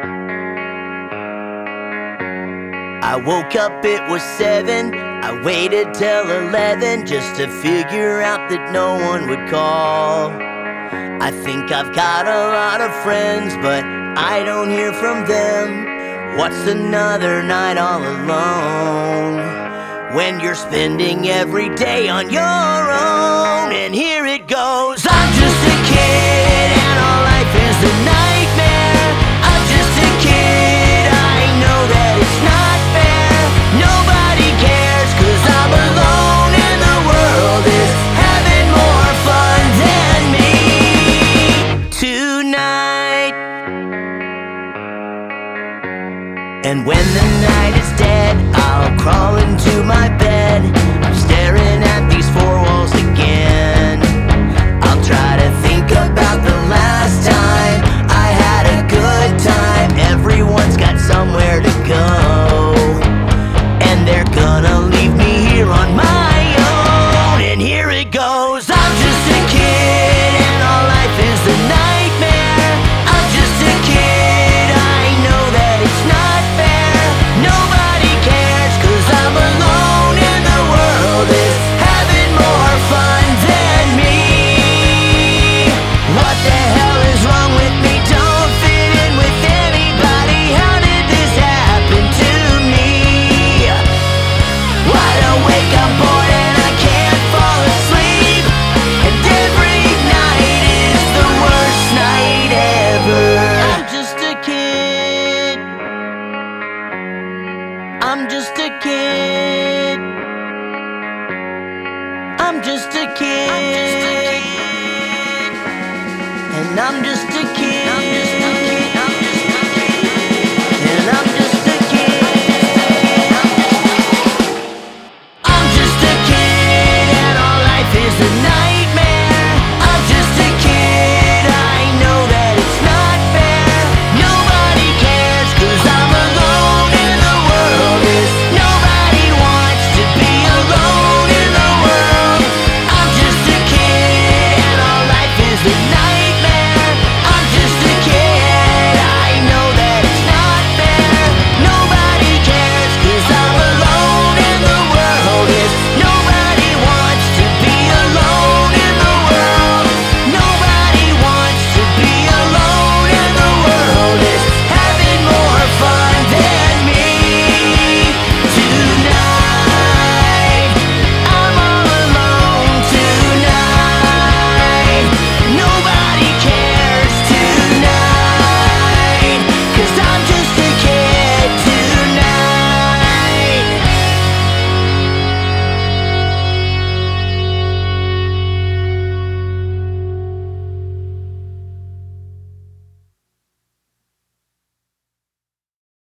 I woke up, it was 7. I waited till 11 just to figure out that no one would call. I think I've got a lot of friends, but I don't hear from them. What's another night all alone when you're spending every day on your own? And here it goes. I'm just a kid and all life is a nightmare. I'm just a kid, I know that it's not fair. Nobody cares 'cause I'm alone and the world is having more fun than me tonight. And when the night is dead, I'll crawl into my bed. I'm staring at these four walls